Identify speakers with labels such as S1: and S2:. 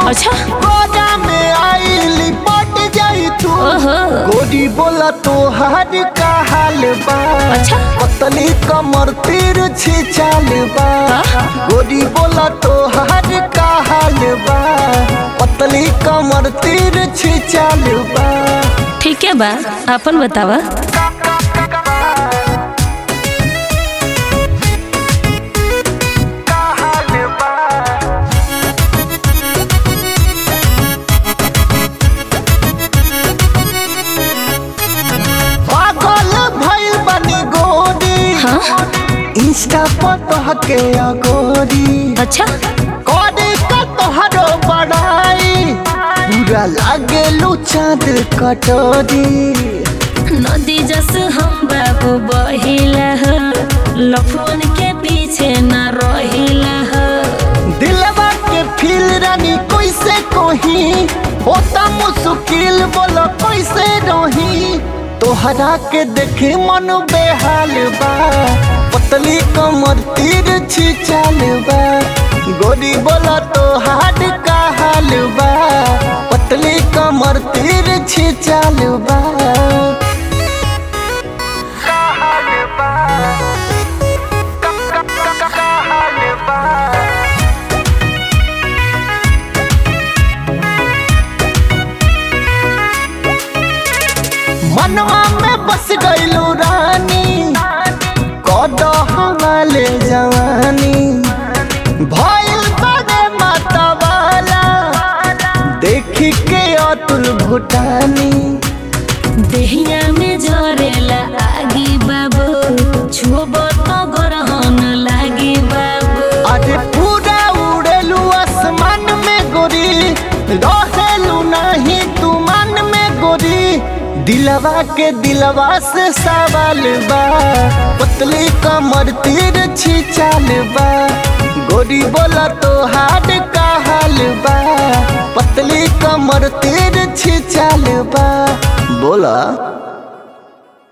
S1: अच्छा
S2: गोदा में आई लिपट जाई तू। गोरी बोला तो हर का हाल बा।
S1: अच्छा
S2: पतली कमर तीर छी चाल बा। गोरी बोला तो हर का हाल बा। पतली कमर तीर छी चाल बा।
S1: ठीक है बा, अपन बतावा।
S2: इंस्टा पर तोहके अगोरी।
S1: अच्छा
S2: कोडी का तोहरो बड़ाई। पूरा लागे लू चाँद कटोरी।
S1: नदी जस हम बाबू बहिला हो, लफुन के पीछे न रहिला हो।
S2: दिलवा के फील रानी कैसे कोही होता मुश्किल, बोलो कैसे रही। तोहरा के देखे मन बेहाल बा। पतली कमर तीर छी चाल बा। गोरी बोला तो हाथ का हाल बा। पतली कमर तीर छी चाल बा। मनवा में बस गईलू रानी, कदो हमारे जवानी। भइल बड़े मतवाला, देखी के अतुल भूटानी।
S1: देहिया में जरेला आगी बाबू, छुबो तो गरहन लागी बाबू।
S2: अरे पूरा उड़ेलू आसमान में गोरी, रहेलू नहीं तू मन में गोरी। दिलवा के दिलवा से सवाल बा। पतली कमर तीर छी चाल बा। गोरी बोला तो हाथ का हाल बा। पतली कमर तीर छी चाल बा। बोला